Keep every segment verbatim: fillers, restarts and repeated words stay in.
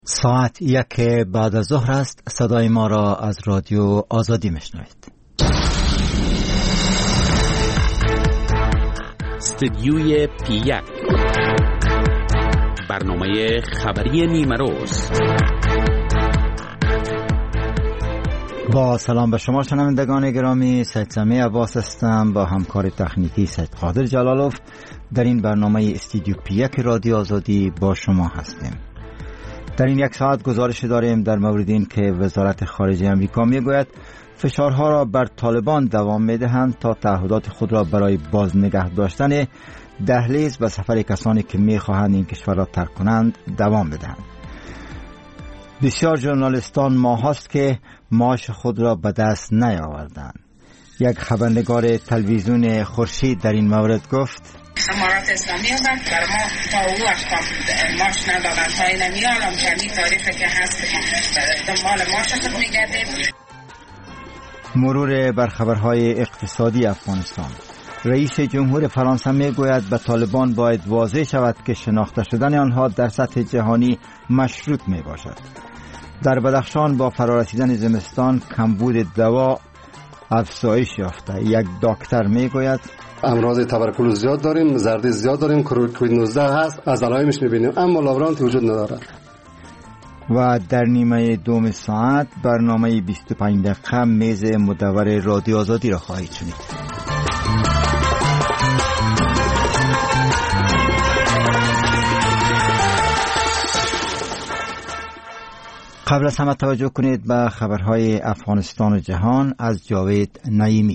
ساعت یک بعد از ظهر است. صدای ما را از رادیو آزادی میشنوید. استدیوی پی یک، برنامه خبری نیمه روز. با سلام به شما شنوندگان گرامی، سید سمیع عباس هستم با همکار تکنیکی سید قادر جلالوف. در این برنامه استدیو پی یک رادیو آزادی با شما هستیم. در این یک ساعت گزارش داریم در مورد این که وزارت خارجه امریکا میگوید فشارها را بر طالبان دوام میدهند تا تعهدات خود را برای باز نگه داشتن دهلیز و سفر کسانی که میخواهند این کشور را ترک کنند دوام بدهند. بسیار ژورنالیستان ماهاست که معاش خود را به دست نیاوردند. یک خبرنگار تلویزیون خورشید در این مورد گفت: امارات اسلامی آمد بر ما تا او وقت ماش ندادن تا این نمیالم کمی تاریخی که هست دنبال ماش خود میگردیم. مرور بر خبرهای اقتصادی افغانستان. رئیس جمهور فرانسه میگوید به طالبان باید واضح شود که شناخته شدن آنها در سطح جهانی مشروط می باشد. در بدخشان با فرارسیدن زمستان کمبود دوا افزایش یافته. یک دکتر میگوید امراض تبرکلوز زیاد داریم، زردی زیاد داریم، کووید نوزده هست، از علائمش میبینیم اما لاورانت وجود نداره. و در نیمه دوم ساعت برنامه بیست و پنج دقیقه میز مدور رادیو آزادی را خواهید شنید. قبل از همه توجه کنید به خبرهای افغانستان و جهان از جاوید نعیمی.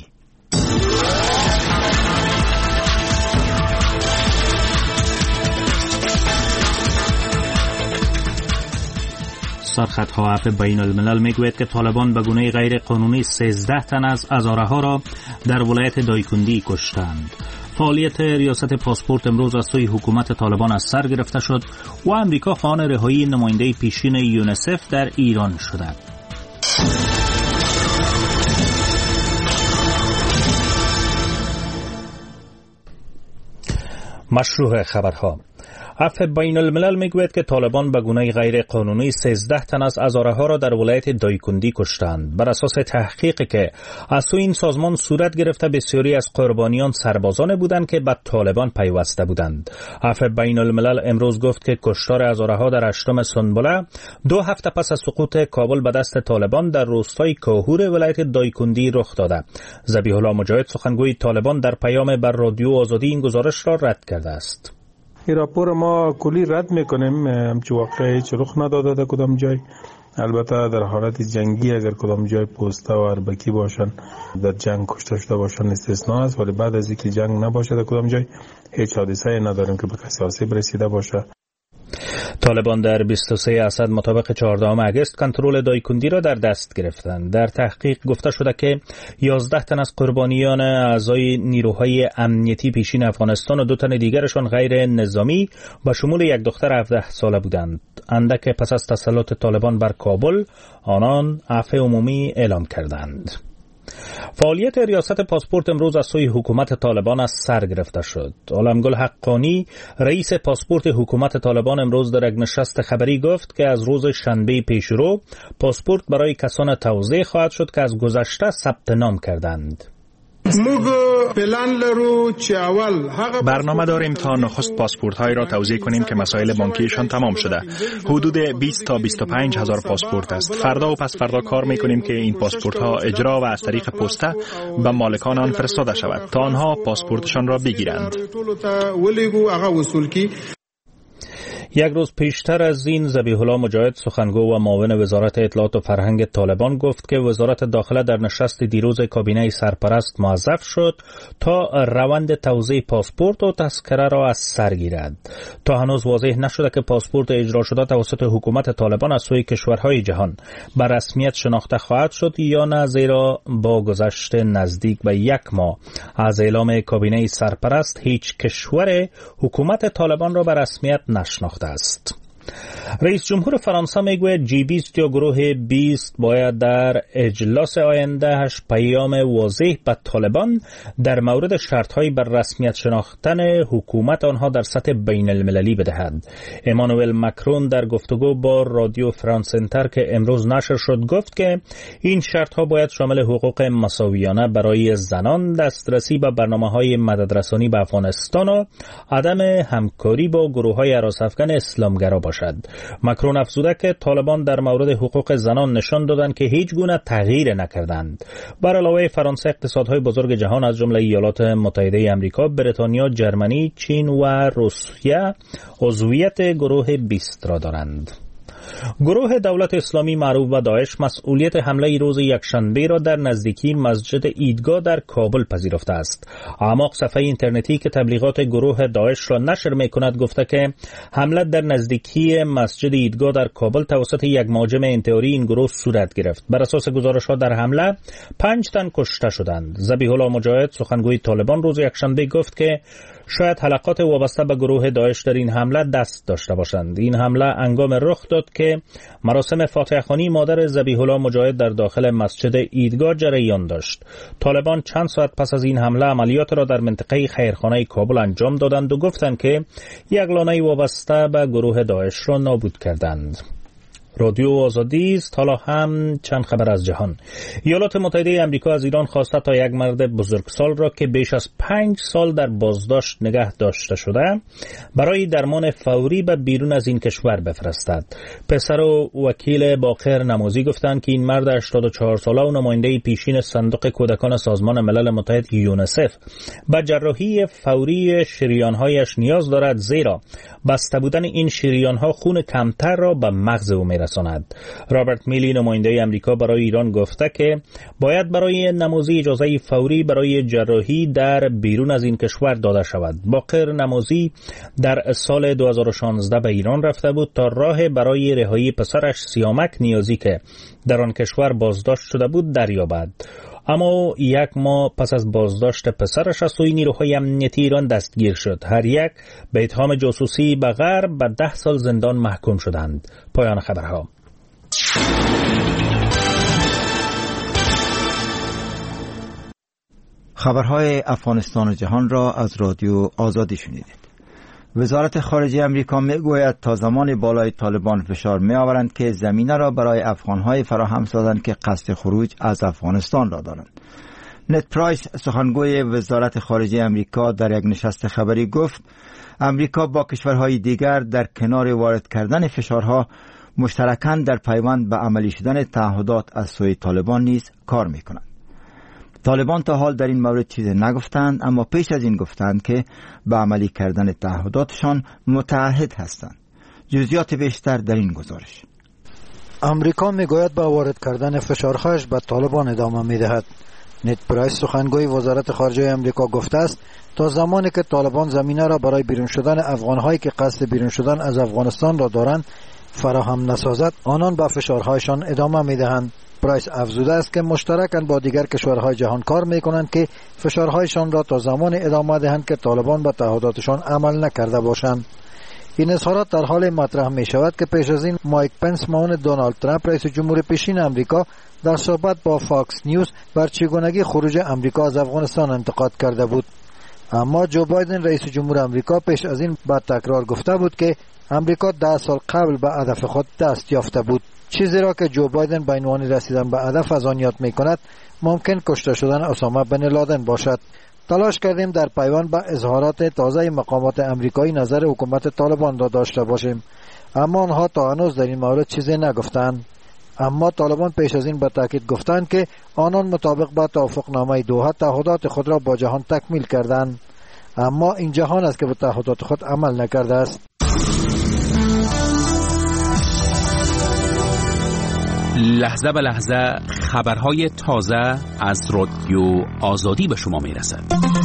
سرخط عفو بین الملل میگوید که طالبان به گونه غیر قانونی سیزده تن از هزاره را در ولایت دایکندی کشتند. فعالیت ریاست پاسپورت امروز از سوی حکومت طالبان از سر گرفته شد و امریکا خواهان رهایی نماینده پیشین یونیسف در ایران شده. مشروع خبرها. عفو بین الملل میگوید که طالبان به گونه غیر قانونی سیزده تن از هزاره ها را در ولایت دایکندی کشتند. بر اساس تحقیقی که از سوی این سازمان صورت گرفته بسیاری از قربانیان سربازان بودند که به طالبان پیوسته بودند. عفو بین الملل امروز گفت که کشتار هزاره ها در هشتم سنبله دو هفته پس از سقوط کابل به دست طالبان در روستای کاهور ولایت دایکندی رخ داده. ذبیح الله مجاهد سخنگوی طالبان در پیام بر رادیو آزادی این گزارش را رد کرده است. این راپور ما کلی رد میکنیم، همچه واقعی چه رخ نداده در کدام جای. البته در حالت جنگی اگر کدام جای پوسته و اربکی باشن در جنگ کشته شده باشن استثناء است، ولی بعد از اینکه جنگ نباشه در کدام جای هیچ حادثه نداریم که به کسی آسیب رسیده باشه. طالبان در بیست و سه اسد مطابق چهاردهم اگست کنترل دایکندی را در دست گرفتند. در تحقیق گفته شده که یازده تن از قربانیان اعضای نیروهای امنیتی پیشین افغانستان و دو تن دیگرشان غیر نظامی با شمول یک دختر هفده ساله بودند. اندک پس از تسلط طالبان بر کابل آنان عفو عمومی اعلام کردند. فعالیت ریاست پاسپورت امروز از سوی حکومت طالبان از سر گرفته شد. عالمگل حقانی رئیس پاسپورت حکومت طالبان امروز در یک نشست خبری گفت که از روز شنبه پیشرو پاسپورت برای کسان توزیع خواهد شد که از گذشته ثبت نام کردند. برنامه داریم تا نخست پاسپورت های را توزیع کنیم که مسائل بانکیشان تمام شده. حدود بیست تا بیست و پنج هزار پاسپورت است. فردا و پس فردا کار میکنیم که این پاسپورت ها اجرا و از طریق پسته به مالکان آن فرستاده شود تا آنها پاسپورتشان را بگیرند. یک روز پیشتر از این ذبیح الله مجاهد سخنگو و معاون وزارت اطلاعات و فرهنگ طالبان گفت که وزارت داخله در نشست دیروز کابینه سرپرست موظف شد تا روند توزیع پاسپورت و تذکره را از سر گیرد. تا هنوز واضح نشده که پاسپورت اجرا شده توسط حکومت طالبان از سوی کشورهای جهان به رسمیت شناخته خواهد شد یا نه، زیرا با گذشت نزدیک به یک ماه از اعلام کابینه سرپرست هیچ کشور حکومت طالبان را به رسمیت نشناخته است. رئیس جمهور فرانسه میگوید جی بیست یا گروه بیست باید در اجلاس آیندهش پیام واضح به طالبان در مورد شرطهای بر رسمیت شناختن حکومت آنها در سطح بین المللی بدهد. امانوئل مکرون در گفتگو با رادیو فرانس انتر که امروز نشر شد گفت که این شرطها باید شامل حقوق مساویانه برای زنان، دسترسی به برنامه‌های مددرسانی به افغانستان و عدم همکاری با گروه‌های هراس‌افکن اسلامگرا باشد. مکرون افزوده که طالبان در مورد حقوق زنان نشان دادند که هیچ گونه تغییر نکردند. بر علاوه فرانسه اقتصادهای بزرگ جهان از جمله ایالات متحده آمریکا، بریتانیا، جرمنی، چین و روسیه عضویت گروه بیست را دارند. گروه دولت اسلامی معروف به داعش مسئولیت حمله روز یکشنبه را در نزدیکی مسجد عیدگاه در کابل پذیرفته است. اعماق صفحه اینترنتی که تبلیغات گروه داعش را نشر می‌کند گفته که حمله در نزدیکی مسجد عیدگاه در کابل توسط یک مهاجم انتحاری این گروه صورت گرفت. بر اساس گزارش‌ها در حمله پنج تن کشته شدند. ذبیح الله مجاهد سخنگوی طالبان روز یکشنبه گفت که شاید حلقات وابسته به گروه داعش در این حمله دست داشته باشند. این حمله هنگام رخ داد که مراسم فاتحه خوانی مادر ذبیح الله مجاهد در داخل مسجد عیدگاه جریان داشت. طالبان چند ساعت پس از این حمله عملیات را در منطقه خیرخانه کابل انجام دادند و گفتند که یک لانه وابسته به گروه داعش را نابود کردند. رادیو آزادی است. حالا هم چند خبر از جهان. ایالات متحده آمریکا از ایران خواسته تا یک مرد بزرگسال را که بیش از پنج سال در بازداشت نگه داشته شده برای درمان فوری به بیرون از این کشور بفرستد. پسر و وکیل باقر نمازی گفتند که این مرد هشتاد و چهار ساله و نماینده پیشین صندوق کودکان سازمان ملل متحد یونیسف به جراحی فوری شریانهایش نیاز دارد، زیرا بسته بودن این شریانها خون کمتر را به مغز او میرساند. رابرت میلی نماینده آمریکا برای ایران گفته که باید برای نمازی اجازه فوری برای جراحی در بیرون از این کشور داده شود. باقر نمازی در سال دو هزار و شانزده به ایران رفته بود تا راه برای رهایی پسرش سیامک نیازی که در آن کشور بازداشت شده بود دریابد. اما یک ماه پس از بازداشت پسرش از سوی نیروهای امنیتی ایران دستگیر شد. هر یک به اتهام جاسوسی به غرب به ده سال زندان محکوم شدند. پایان خبرها. خبرهای افغانستان و جهان را از رادیو آزادی شنیدید. وزارت خارجه امریکا میگوید تا زمان بالای طالبان فشار می آورند که زمینه را برای افغانهای فراهم سازند که قصد خروج از افغانستان را دارند. نت پرایس سخنگوی وزارت خارجه امریکا در یک نشست خبری گفت امریکا با کشورهای دیگر در کنار وارد کردن فشارها مشترکاً در پیوند به عملی شدن تعهدات از سوی طالبان نیز کار می کنند. طالبان تا حال در این مورد چیزی نگفتند، اما پیش از این گفتند که به عملی کردن تعهداتشان متعهد هستند. جزئیات بیشتر در این گزارش. امریکا میگوید با وارد کردن فشارهایش به طالبان ادامه میدهد. نت پرایس سخنگوی وزارت خارجه امریکا گفته است تا زمانی که طالبان زمینه را برای بیرون شدن افغانهایی که قصد بیرون شدن از افغانستان را دارند فراهم نسازد، آنان به فشارهایشان ادامه میدهند. پرایس افزوده است که مشترکاً با دیگر کشورهای جهان کار میکنند که فشارهایشان را تا زمان ادامه دهند که طالبان به تعهداتشان عمل نکرده باشند. این اظهارات در حال مطرح می شود که پیش از این مایک پنس معاون دونالد ترامپ رئیس جمهور پیشین امریکا در صحبت با فاکس نیوز بر چگونگی خروج امریکا از افغانستان انتقاد کرده بود. اما جو بایدن رئیس جمهور امریکا پیش از این با تکرار گفته بود که امریکا ده سال قبل به هدف خود دست یافته بود، چیزی را که جو بایدن به عنوان رسیدن به هدف از آن یاد می کند ممکن کشته شدن اسامه بن لادن باشد. تلاش کردیم در پیوند به اظهارات تازه مقامات امریکایی نظر حکومت طالبان را داشته باشیم، اما آنها تا هنوز در این مورد چیزی نگفتند. اما طالبان پیش از این به تاکید گفتند که آنان مطابق با توافقنامه دوحه تعهدات خود را با جهان تکمیل کردند، اما این جهان است که به تعهدات خود عمل نکرده است. لحظه به لحظه خبرهای تازه از رادیو آزادی به شما میرسد.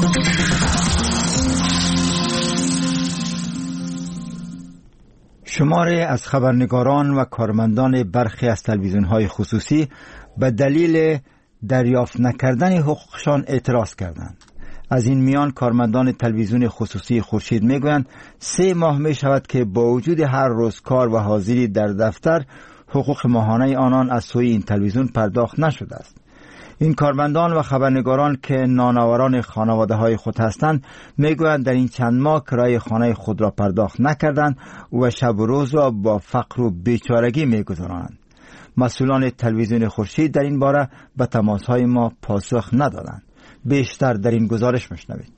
شماری از خبرنگاران و کارمندان برخی از تلویزیون‌های خصوصی به دلیل دریافت نکردن حقوقشان اعتراض کردند. از این میان کارمندان تلویزیون خصوصی خورشید میگویند سه ماه می شود که با وجود هر روز کار و حاضری در دفتر حقوق ماهانه آنان از سوی این تلویزیون پرداخت نشده است. این کارمندان و خبرنگاران که نانآوران خانواده های خود هستند میگویند در این چند ماه کرایه خانه خود را پرداخت نکردند و شب و روز را با فقر و بیچارگی میگذرانند. مسئولان تلویزیون خورشید در این باره به تماس‌های ما پاسخ ندادند. بیشتر در این گزارش میشنوید.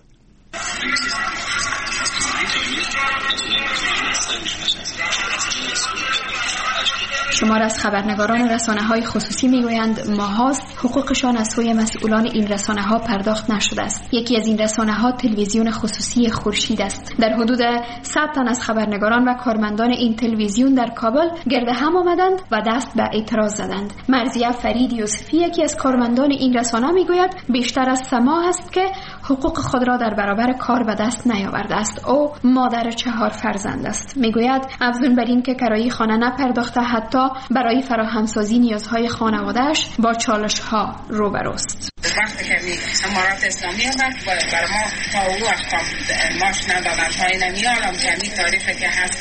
شمار از خبرنگاران رسانه‌های خصوصی میگویند ماهاست حقوقشان از سوی مسئولان این رسانه‌ها پرداخت نشده است. یکی از این رسانه‌ها تلویزیون خصوصی خورشید است. در حدود صد تن از خبرنگاران و کارمندان این تلویزیون در کابل گرد هم آمدند و دست به اعتراض زدند. مرضیه فرید یوسفی یکی از کارمندان این رسانه میگوید بیشتر از سه ماه است که حقوق خود را در برابر کار به دست نیاورده است. او مادر چهار فرزند است. میگوید افزون بر این که کرایه خانه نپرداخته حتی برای فراهمسازی نیازهای خانواده‌اش با چالش‌ها روبروست. وقتی که امارات اسلامی آمد برای ما تا او احکام ماش ندادن تا این میالم که همی تاریخی که هست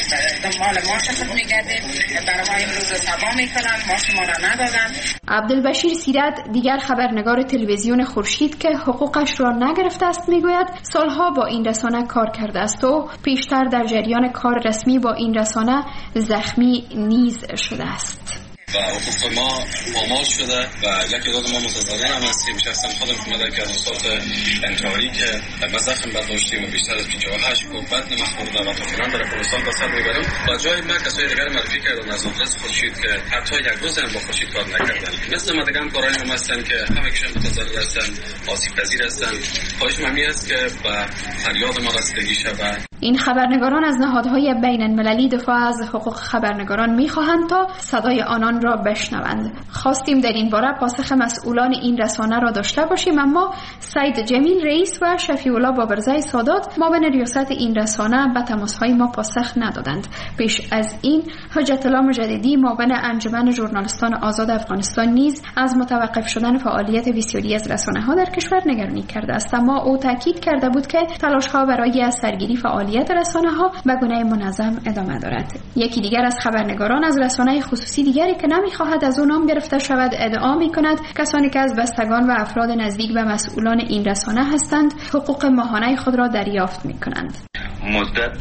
دنبال ماش خود میگردیم برای ما این روز تبا میکنن ماش ما را ندادن. عبدالبشیر سیرت دیگر خبرنگار تلویزیون خورشید که حقوقش را نگرفته است میگوید سالها با این رسانه کار کرده است و پیشتر در جریان کار رسمی با این رسانه زخمی نیز شده است. و حقوق ما پامال شده و یکی داد ما متضرر هم هستیم. شخصا خودم اومده که اصلاحات انتحاری که ما زخم برداشتیم و بیشتر از پنجاه و هشت بود بدن ما خورده و تا فلان برای پولستان به سر میبرم و جای من کسای دیگر معرفی کردن از آدرس خورشید که حتی یک روز هم با خورشید کار نکردن. مثل ما دیگه هم کارهای هم هستن که همه کشون متضرر هستن، آسیب پذیر هستن. خواهشم همی است که به فریاد ما رسیدگی شود. این خبرنگاران از نهادهای بین المللی دفاع از حقوق خبرنگاران میخواهند تا صدای آنان را بشنوند. خواستیم در این باره پاسخ مسئولان این رسانه را داشته باشیم، اما سید جمیل رئیس و شفیع الله بابرزای سادات معاون ریاست این رسانه به تماس‌های ما پاسخ ندادند. پیش از این حجت الله مجددی معاون انجمن ژورنالیستان آزاد افغانستان نیز از متوقف شدن فعالیت بسیاری از رسانه‌ها در کشور نگرانی کرده است، اما او تاکید کرده بود که تلاش‌ها برای از سرگیری فعالیت رسانه‌ها به گونه منظم ادامه دارد. یکی دیگر از خبرنگاران از رسانه خصوصی دیگری که نمی‌خواهد از او نام گرفته شود ادعا می‌کند کسانی که از بستگان و افراد نزدیک به مسئولان این رسانه هستند حقوق ماهانه خود را دریافت می‌کنند. مدت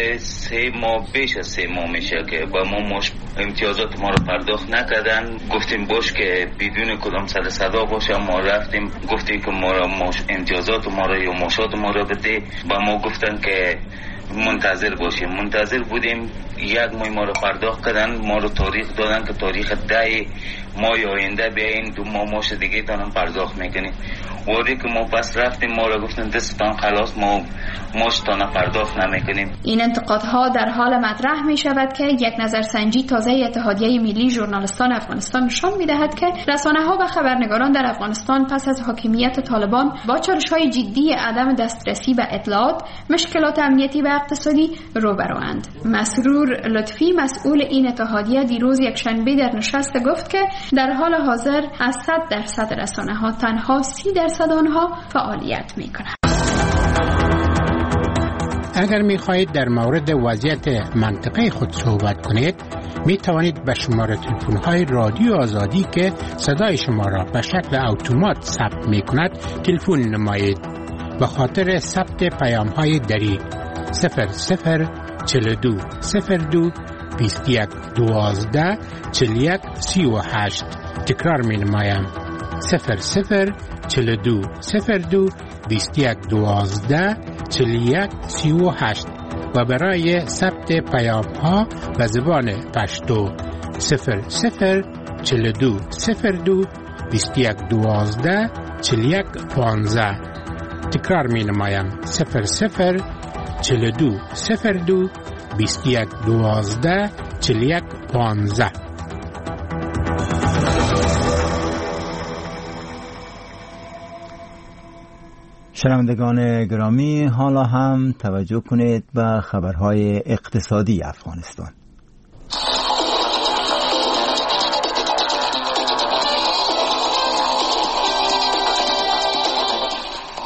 سه ماه بیش از سه ماه میشه که با ما مش امتیازات ما رو پرداخت نکردن. گفتیم باش که بدون کدام سر صدا باشه. ما رفتیم گفتیم که ما را مش امتیازات ما را یا ماشات ما را بده. با ما گفتن که منتظر باشیم. منتظر بودیم. یک ماه ما رو پرداخت کردن. ما رو تاریخ دادن که تاریخ ده ماه آینده بیاین دو ماه ماش دیگه تانم پرداخت میکنیم. وقتی که ما پس رفتیم ما رو گفتن دستتان خلاص ما ماش تانم پرداخت نمیکنیم. این انتقادها در حال مطرح می شود که یک نظرسنجی تازه اتحادیه ملی ژورنالیستان افغانستان نشان می دهد که رسانه ها و خبرنگاران در افغانستان پس از حاکمیت طالبان با چالش‌های جدی عدم دسترسی به اطلاعات، مشکلات امنیتی و اقتصادی روبروند. مسرور لطفی مسئول این اتحادیه دیروز یکشنبه در نشست گفت که در حال حاضر از صد درصد رسانه ها تنها سی درصد آنها فعالیت می کنند. اگر می خواهید در مورد وضعیت منطقه خود صحبت کنید می توانید به شماره تلفن های رادیو آزادی که صدای شما را به شکل اتومات ثبت می کند تلفن نمایید. به خاطر ثبت پیام های دری صفر صفر چهل و دو صفر دو بیست و یک دوازده چهل و یک سی و هشت. تکرار می نمایم صفر صفر چهل و دو صفر دو بیست و یک دوازده چهل و یک سی و هشت و برای ثبت پیام ها به زبان پشتو صفر صفر چهل و دو صفر دو بیست و یک دوازده چهل و یک پانزده. تکرار می نمایم صفر صفر چهل و دو صفر دو بیست و یک دوازده چهل و یک پانزده. شنوندگان گرامی، حالا هم توجه کنید به خبرهای اقتصادی افغانستان.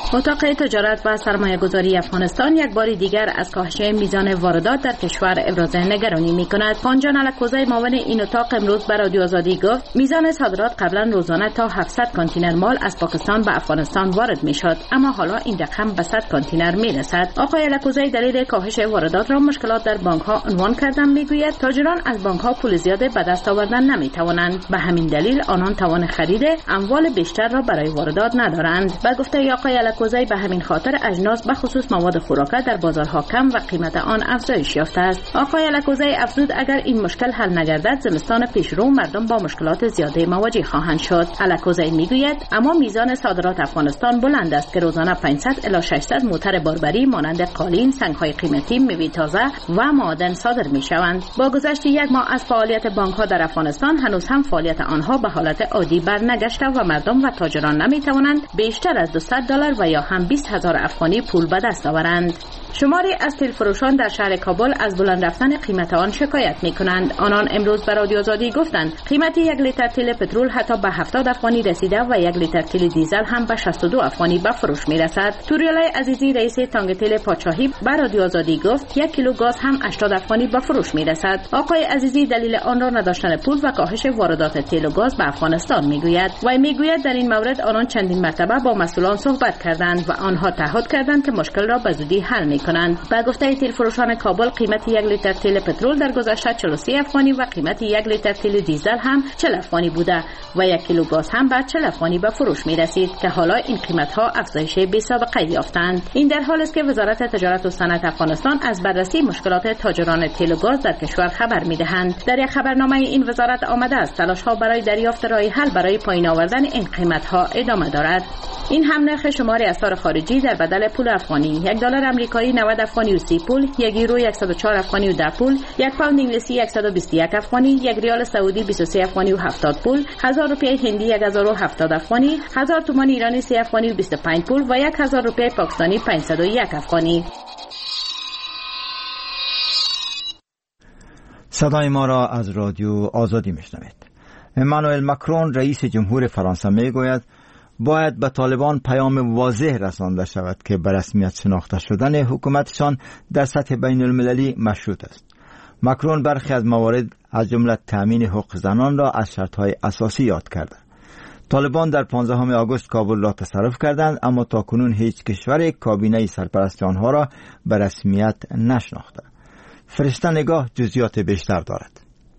اتاق تجارت و سرمایه‌گذاری افغانستان یک بار دیگر از کاهش میزان واردات در کشور ابراز نگرانی می‌کند. پانجان الکوزی معاون این اتاق امروز به رادیو آزادی گفت میزان صادرات قبلا روزانه تا هفتصد کانتینر مال از پاکستان به افغانستان وارد می‌شد، اما حالا این رقم به صد کانتینر می‌رسد. آقای الکوزی دلیل کاهش واردات را مشکلات در بانک‌ها عنوان کردن می‌گوید تاجران از بانک‌ها پول زیاد به دست آوردن نمی‌توانند، به همین دلیل آنان توان خرید اموال بیشتر را برای واردات ندارند. به گفته آقای الکوزی به همین خاطر اجناس به خصوص مواد خوراکه در بازارها کم و قیمت آن افزایش یافته است. آقای الکوزی افزود اگر این مشکل حل نگردد زمستان پیشرو مردم با مشکلات زیاده مواجه خواهند شد. الکوزی میگوید اما میزان صادرات افغانستان بلند است که روزانه پانصد الی ششصد موتر باربری مانند قالین، سنگ‌های قیمتی، میوه تازه و معادن صادر می‌شوند. با گذشت یک ماه از فعالیت بانک‌ها در افغانستان هنوز هم فعالیت آنها به حالت عادی برنگشته و مردم و تاجران نمی‌توانند بیشتر از دویست دلار و یا هم بیست هزار افغانی پول به دست آورند. شماری از تیل فروشان در شهر کابل از بلند رفتن قیمت آن شکایت می‌کنند. آنان امروز به رادیو آزادی گفتند قیمت یک لیتر تیل پترول حتی به هفتاد افغانی رسیده و یک لیتر تیل دیزل هم به شصت و دو افغانی به فروش می‌رسد. توریالای عزیزی رئیس تانک تیل پادشاهی به رادیو آزادی گفت یک کیلو گاز هم هشتاد افغانی به فروش می‌رسد. آقای عزیزی دلیل آن را نداشتن پول و کاهش واردات تیل و گاز به افغانستان می‌گوید. و می‌گوید در این مورد آنان چندین مرتبه با مسئولان صحبت کردند و آنها تعهد کردند که مشکل را به زودی حل می‌کنند. با گفته تیل فروشان کابل قیمت یک لیتر تیل پترول در گذشته چهل و سه افغانی و قیمت یک لیتر تیل دیزل هم چهل افغانی بوده و یک کیلو گاز هم به چهل افغانی به فروش می‌رسید که حالا این قیمت‌ها افزایش بی‌سابقه یافتند. این در حالی است که وزارت تجارت و صنعت افغانستان از بررسی مشکلات تاجران تیل و گاز در کشور خبر می‌دهند. در یک خبرنامه این وزارت آمده است تلاش‌ها برای دریافت راه حل برای پایین آوردن این قیمت‌ها ادامه دارد. این هم نرخ شماری اسعار خارجی در بدل پول افغانی: یک دلار آمریکایی نود افغانی و سی پول، یک یورو صد و چهار افغانی و ده پول، یک پوند انگلیسی صد و بیست و یک افغانی، یک ریال سعودی بیست و سه افغانی و هفتاد پول، هزار روپیه هندی یک هزار و هفتاد افغانی، هزار تومان ایرانی سه افغانی و بیست و پنج پول و یک هزار روپیه پاکستانی پانصد و یک افغانی. صدای ما را از رادیو آزادی میشنوید. امانوئل ماکرون رئیس جمهور فرانسه میگوید باید به طالبان پیام واضح رسانده شود که به رسمیت شناخته شدن حکومتشان در سطح بین المللی مشروط است. ماکرون برخی از موارد از جمله تامین حقوق زنان را از شرطهای اساسی یاد کرده. طالبان در پانزدهم آگوست کابل را تصرف کردند، اما تاکنون هیچ کشور کابینه سرپرستی آنها را به رسمیت نشناخته. فرشته نگاه جزئیات بیشتر دارد.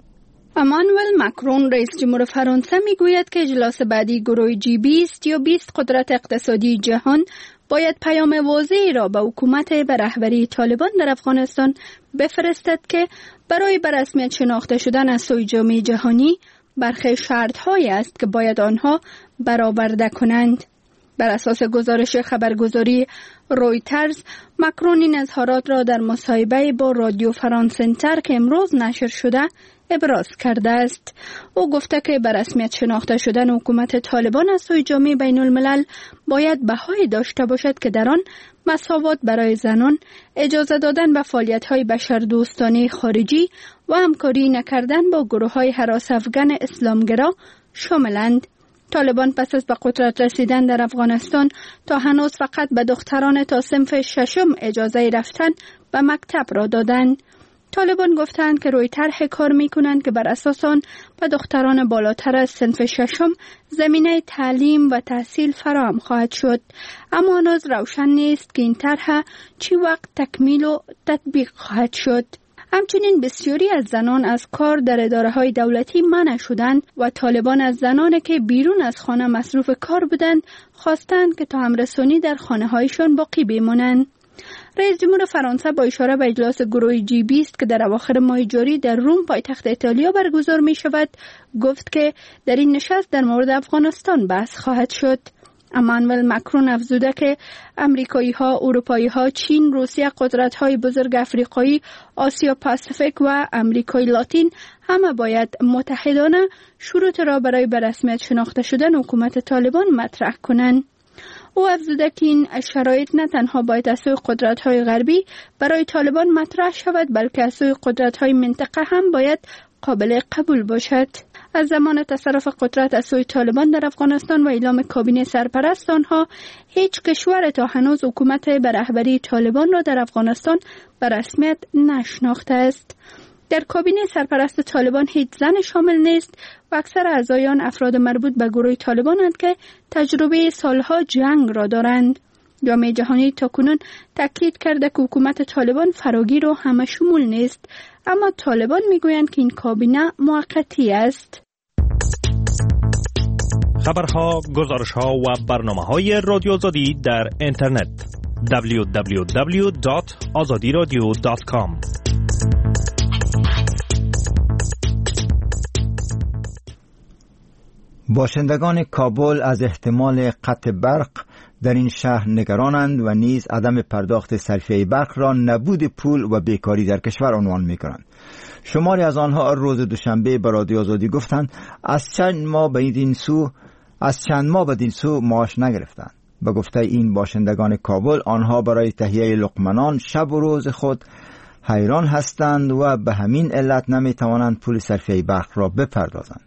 امانوئل ماکرون رئیس جمهور فرانسه میگوید که اجلاس بعدی گروه جی بیست یا بیست قدرت اقتصادی جهان باید پیام واضحی را به حکومت به رهبری طالبان در افغانستان بفرستد که برای به رسمیت شناخته شدن از سوی جامعه جهانی برخی شرط‌هایی است که باید آنها برآورده کنند. بر اساس گزارش خبرگزاری رویترز، ماکرون این اظهارات را در مصاحبه با رادیو فرانس انتر که امروز نشر شده ابراز کرده است. او گفته که به رسمیت شناخته شدن حکومت طالبان از سوی جامعه بین الملل باید بهایی داشته باشد که در آن مساوات برای زنان، اجازه دادن به فعالیت‌های بشردوستانه خارجی و همکاری نکردن با گروه‌های هراس افغان اسلامگرا شاملند. طالبان پس از به قدرت رسیدن در افغانستان تا هنوز فقط به دختران تا صنف ششم اجازه رفتن به مکتب را دادند. طالبان گفتند که روی طرح کار می کنند که بر اساس آن به دختران بالاتر از صنف ششم زمینه تعلیم و تحصیل فراهم خواهد شد، اما هنوز روشن نیست که این طرح چی وقت تکمیل و تطبیق خواهد شد. همچنین بسیاری از زنان از کار در اداره‌های دولتی منع شدند و طالبان از زنانی که بیرون از خانه مصروف کار بودند خواستند که تا همرسانی در خانه‌هایشان باقی بمانند. رئیس جمهور فرانسه با اشاره به اجلاس گروه جی بیست که در اواخر ماه جاری در روم پایتخت ایتالیا برگزار می شود گفت که در این نشست در مورد افغانستان بحث خواهد شد. امانوئل ماکرون افزوده که امریکایی ها، اروپایی ها، چین، روسیه، قدرت های بزرگ افریقایی، آسیا پاسیفیک و امریکای لاتین همه باید متحدانه شروط را برای به رسمیت شناخته شدن حکومت طالبان مطرح کنند. او افزوده که این شرایط نه تنها باید از سوی قدرت‌های غربی برای طالبان مطرح شود، بلکه از سوی قدرت‌های منطقه هم باید قابل قبول باشد. از زمان تصرف قدرت از سوی طالبان در افغانستان و اعلام کابینه سرپرست آنها، هیچ کشور تا هنوز حکومت به رهبری طالبان را در افغانستان به رسمیت نشناخته است. در کابینه سرپرست طالبان هیچ زن شامل نیست و اکثر اعضایان افراد مربوط به گروه طالبانند که تجربه سالها جنگ را دارند. جامعه جهانی تاکنون تاکید کرده که حکومت طالبان فراگیر و همه شمول نیست، اما طالبان میگویند که این کابینه موقتی است. خبرها، گزارشها و برنامه‌های رادیو آزادی در اینترنت دبلیو دبلیو دبلیو دات آزادی رادیو دات کام. باشندگان کابل از احتمال قطع برق در این شهر نگرانند و نیز عدم پرداخت صرفه برق را نبود پول و بیکاری در کشور عنوان می‌کنند. شماری از آنها روز دوشنبه به رادیو آزادی گفتند از چند ماه به این سو از چند ماه بدین سو معاش نگرفتند. به گفته این باشندگان کابل، آنها برای تهیه لقمه شب و روز خود حیران هستند و به همین علت نمی‌توانند پول صرفه برق را بپردازند.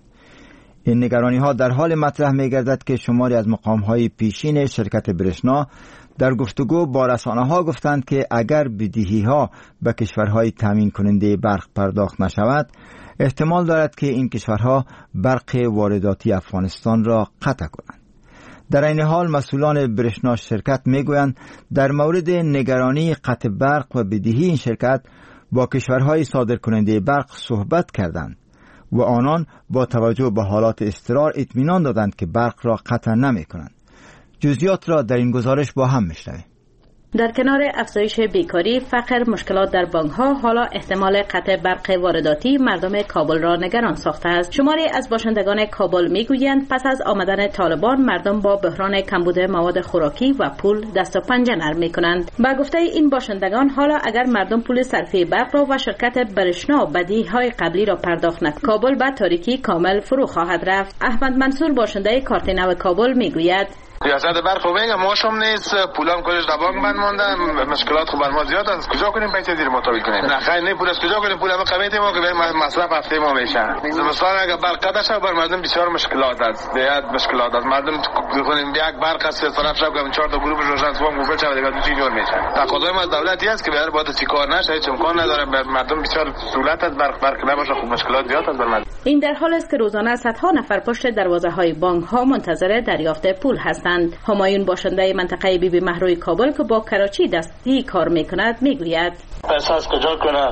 این نگرانی ها در حال مطرح می گردد که شماری از مقام های پیشین شرکت برشنا در گفتگو با رسانه ها گفتند که اگر بدهی ها به کشورهای تامین کننده برق پرداخت نشود، احتمال دارد که این کشورها برق وارداتی افغانستان را قطع کنند. در این حال مسئولان برشنا شرکت می گویند در مورد نگرانی قطع برق و بدهی این شرکت با کشورهای صادر کننده برق صحبت کردند و آنان با توجه به حالات اضطرار اطمینان دادند که برق را قطع نمی کنند. جزئیات را در این گزارش با هم میشنویم. در کنار افزایش بیکاری، فقر، مشکلات در بانک‌ها، حالا احتمال قطع برق وارداتی مردم کابل را نگران ساخته است. شماری از باشندگان کابل میگویند پس از آمدن طالبان مردم با بحران کمبود مواد خوراکی و پول دست و پنجه نرم می‌کنند. با گفته این باشندگان، حالا اگر مردم پول صرفه برق را و شرکت برشنا بدهی‌های قبلی را پرداخت نکند، کابل به تاریکی کامل فرو خواهد رفت. احمد منصور باشنده کارت نو کابل میگوید سیاست برق رو میگم ماشم نیست، پولام کلش در بانک بند مونده، مشکلات خب بر ما زیاد است. کجا کنیم پیسه زیر مطابق کنیم؟ نه خیر نه پول از کجا کنیم؟ پول ما قیمت ما که مصرف هفته ما میشه. مثلا اگر برق قطع شه بر مردم بسیار مشکلات است. بیاد مشکلات است. مردم کنیم یک برق است طرف شب که چهار تا گروه روشن صبح موفق شود دیگه چی جور میشه. تقاضای ما از دولتی است که بیاد باید چی کار نشه، هیچ امکان نداره. مردم بسیار سهولت است برق برق نباشه، خب مشکلات زیاد است بر مردم. این در حالی است که روزانه صدها نفر پشت دروازه های بانک ها منتظر دریافت پول هستند. همایون باشنده منطقه بی بی مهروی کابل که با کراچی دستی کار میکند میگوید پیسه از کجا کنه؟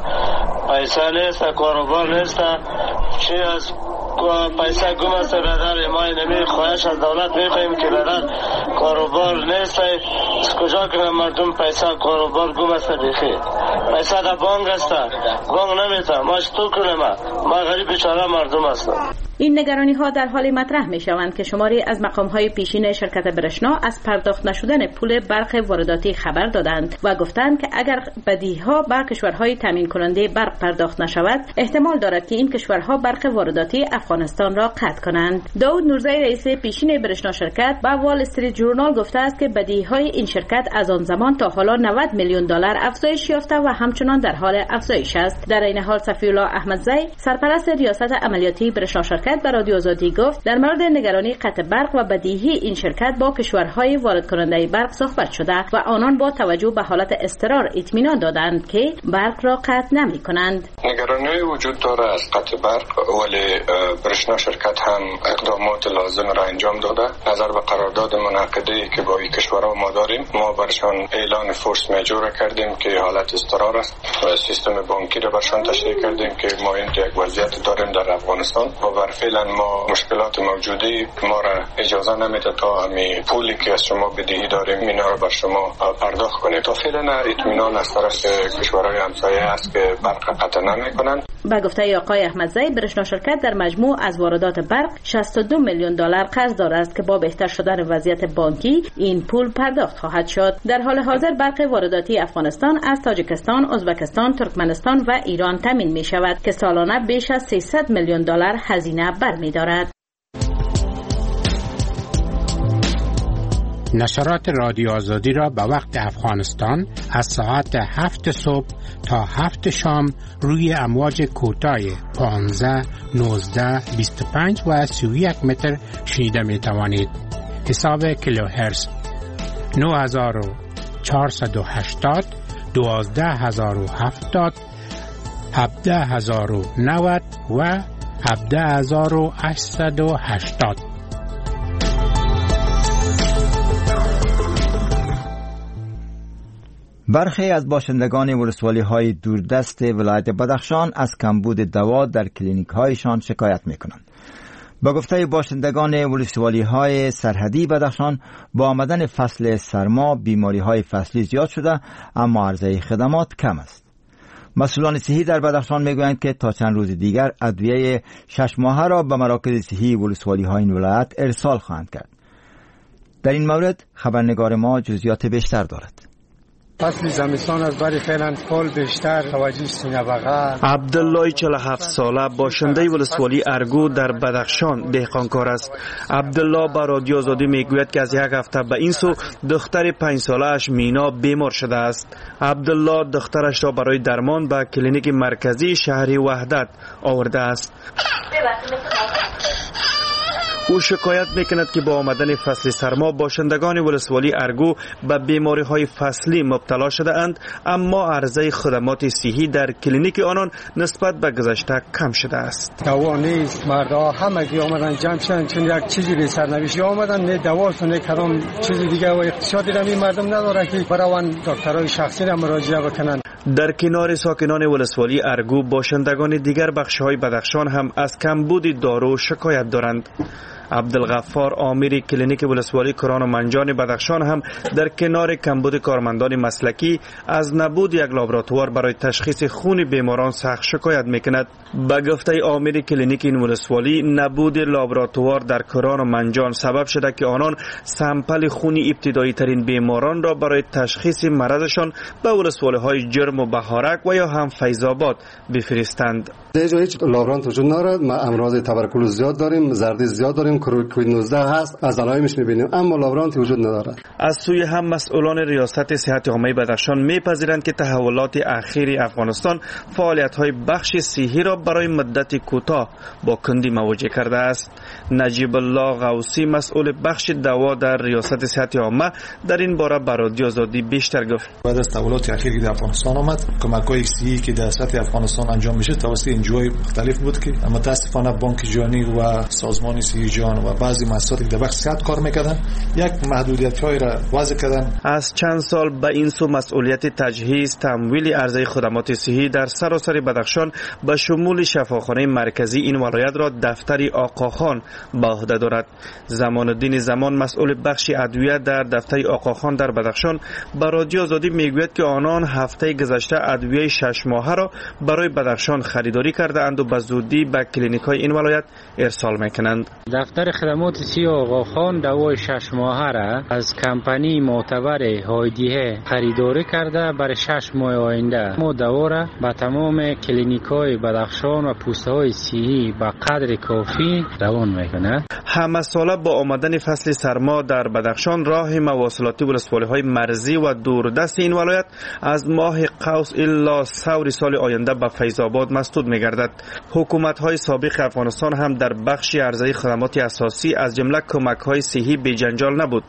پیسه نیست، کاروبار نیست، چی از پیسه گم است برادر. ما اینمی خواهش از دولت میخواهیم که برادر کاروبار نیست، از کجا کنه مردم پیسه کاروبار گم است بخی. پیسه در بانک است، بانک نمیته، ما چطور کنیم؟ ما غریب بیچاره مردم هستم. این نگرانی ها در حال مطرح می شوند که شماری از مقام های پیشین شرکت برشنا از پرداخت نشدن پول برق وارداتی خبر دادند و گفتند که اگر بدهی ها بر کشورهای تامین کننده برق پرداخت نشود، احتمال دارد که این کشورها برق وارداتی افغانستان را قطع کنند. داود نورزی رئیس پیشین برشنا شرکت با وال استریت جورنال گفته است که بدهی های این شرکت از آن زمان تا حالا نود میلیون دلار افزایش یافته و همچنان در حال افزایش است. در این حال صفی‌الله احمدزی سرپرست ریاست عملیاتی برشنا شرکت به رادیو آزادی گفت در مورد نگرانی قطع برق و بدیهی این شرکت با کشورهای وارد کننده برق صحبت شده و آنان با توجه به حالت اضطرار اطمینان دادند که برق را قطع نمی کنند. نگرانی وجود داره از قطع برق، ولی برشنا شرکت هم اقدامات لازم را انجام داده. نظر به قرارداد منعقده‌ای که با این کشورها ما داریم، ما برشان اعلان فورس میجور کردیم که حالت اضطرار است و سیستم بانکی را برشان تشریح کردیم که ما این یک وضعیت داریم در افغانستان و بر فعلا ما مشکلات موجودی ما را اجازه نمیده تا همین پولی که از شما بدهی داریم اینا را بر شما پرداخت کنیم. تا فعلا اطمینان از طرف کشورهای همسایه است که برق قطع نمیکنند. با گفته آقای احمدزی، برشنا شرکت در مجموع از واردات برق شصت و دو میلیون دلار قرض دارد است که با بهتر شدن وضعیت بانکی این پول پرداخت خواهد شد. در حال حاضر برق وارداتی افغانستان از تاجیکستان، ازبکستان، ترکمنستان و ایران تامین می شود که سالانه بیش از سیصد میلیون دلار هزینه برمی‌دارد. نشرات رادیو آزادی را به وقت افغانستان از ساعت هفت صبح تا هفت شام روی امواج کوتاه پانزده، نوزده، بیست و پنج و سی و یک متر شنیده می توانید. حساب کیلوهرتز نه هزار و چهارصد و هشتاد، دوازده هزار و هفتاد، هفده هزار و نود و هفده هزار و هشتصد و هشتاد. برخی از باشندگان ولسوالی‌های دوردست ولایت بدخشان از کمبود دوا در کلینیک‌هایشان شکایت می‌کنند. با گفته باشندگان ولسوالی‌های سرحدی بدخشان، با آمدن فصل سرما بیماری‌های فصلی زیاد شده اما عرضه خدمات کم است. مسئولان صحی در بدخشان میگویند که تا چند روز دیگر ادویه شش ماهه را به مراکز صحی ولسوالی‌های این ولایت ارسال خواهند کرد. در این مورد خبرنگار ما جزئیات بیشتر دارد. فصل زمستان از برای فعلا کل بیشتر توجه سینه بغل. عبدالله چهل و هفت ساله باشنده ولسوالی ارگو در بدخشان دهقانکار است. عبدالله با رادیو آزادی میگوید که از یک هفته به این سو دختر پنج ساله اش مینا بیمار شده است. عبدالله دخترش را برای درمان به کلینیک مرکزی شهری وحدت آورده است. او شکایت میکند که با آمدن فصل سرما باشندگان ولسوالی ارگو به بیماری های فصلی مبتلا شده اند، اما عرضه خدمات صحی در کلینیک آنان نسبت به گذشته کم شده است. دوا نیست، مردها همگی آمدن جمع شدن چون یک چیزی به سرنوشتی آمدن، نه دواست نه کدام چیزی دیگه و اقتصادی را این مردم نداره که برای دکترای شخصی را مراجعه بکنن. در کنار ساکنان ولسوالی ارگو باشندگان دیگر بخش‌های بدخشان هم از کمبود دارو شکایت دارند. عبدالغفار آمیر کلینیک ولسوالی کران و منجان بدخشان هم در کنار کمبود کارمندان مسلکی از نبود یک لابراتوار برای تشخیص خون بیماران سخت شکایت میکند. به گفته آمیر کلینیک این ولسوالی، نبود لابراتوار در کران و منجان سبب شده که آنان سمپل خونی ابتدایی ترین بیماران را برای تشخیص مرضشان به ولسوالی های جرم و بهارک و یا هم فیض‌آباد بفرستند. در اینجا هیچ لابرانت وجود ندارد. ما امراض تبرکلوز زیاد داریم، زردی زیاد داریم، کووید نوزده هست، از علائمش میبینیم، اما لابرانت وجود ندارد. از سوی هم مسئولان ریاست صحت عامه بدخشان میپذیرند که تحولات اخیر افغانستان فعالیت‌های بخش صحی را برای مدت کوتاه با کندی مواجه کرده است. نجیب الله غوثی مسئول بخش دوا در ریاست صحت عامه در این باره به رادیو آزادی بیشتر گفت. بعد از تحولات اخیری در افغانستان آمد، کمک‌های صحی که در سطح افغانستان انجام میشه توسط انجیوهای مختلف بود که متاسفانه بانک جهانی و سازمان صحی جهان و بعضی مؤسساتی که در بخش صحت کار میکردن یک محدودیت‌های را وضع کردن. از چند سال به این سو مسئولیت تجهیز تمویل عرضه خدمات صحی در سراسر بدخشان به شمول شفاخانه مرکزی این ولایت را دفتر آقاخان به عهده دارد. زمان الدین زمان مسئول بخش ادویه در دفتر آقاخان در بدخشان به رادیو آزادی میگوید که آنان هفته گذشته ادویه شش ماهه را برای بدخشان خریداری کرده اند و به زودی به کلینیک‌های این ولایت ارسال میکنند. دفتر خدمات صحی آقاخان دوای شش ماهه را از کمپانی معتبر هایدیه خریداری کرده برای شش ماه آینده. ما دوا را به تمام کلینیک‌های بدخشان و پوسته‌های صحی به قدر کافی روان میکنه. همه ساله با آمدن فصل سرما در بدخشان راه مواصلاتی ولسوالی‌های مرزی و دوردست این ولایت از ماه قوس الا ثور سال آینده به فیض‌آباد مسدود می‌گردد. حکومت‌های سابق افغانستان هم در بخش عرضه خدمات اساسی از جمله کمک‌های صحی بی جنجال نبود.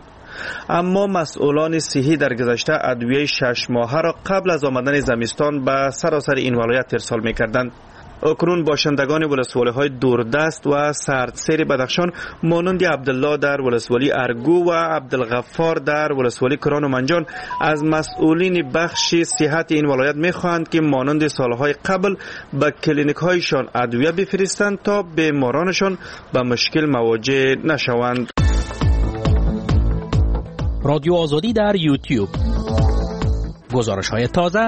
اما مسئولان صحی در گذشته ادویه شش ماهه را قبل از آمدن زمستان به سراسر این ولایت ارسال می‌کردند. اکنون باشندگان ولسوالی‌های دوردست و سردسیر بدخشان مانند عبدالله در ولسوالی ارگو و عبدالغفار در ولسوالی کران و منجان از مسئولین بخش صحت این ولایت می‌خواهند که مانند سالهای قبل به کلینیک‌هایشان ادویه بفرستند تا بیمارانشان به مشکل مواجه نشوند. رادیو آزادی در یوتیوب، گزارش‌های تازه،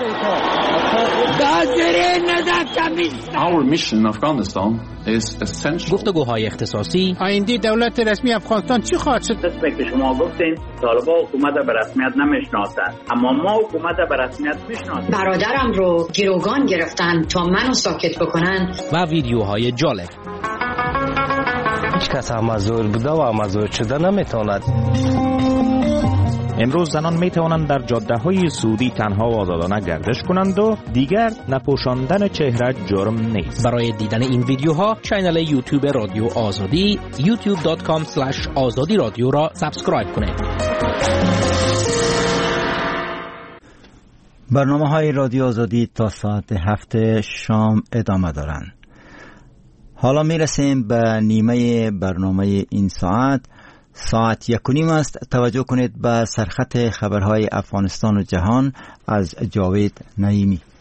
Our mission in Afghanistan is essential. گفتگوهای اختصاصی. آینده دولت رسمی افغانستان چی خواهد شد؟ قسمی که شما گفتین طالبان حکومت به رسمیت نمیشناسند، اما ما حکومت به رسمیت میشناسیم. برادرم رو گروگان گرفتن تا منو ساکت بکنن. و ویدیوهای جالب. هیچ کس هم زور بوده و هم زور شده نمیتواند. امروز زنان می توانند در جاده های سعودی تنها و آزادانه گردش کنند و دیگر نپوشاندن چهره جرم نیست. برای دیدن این ویدیوها کانال یوتیوب رادیو آزادی یوتیوب دات کام اسلش آزادی رادیو را سابسکرایب کنید. برنامه های رادیو آزادی تا ساعت هفت شام ادامه دارند. حالا می رسیم به نیمه برنامه این ساعت. ساعت یک و نیم است. توجه کنید به سرخط خبرهای افغانستان و جهان از جاوید نعیمی.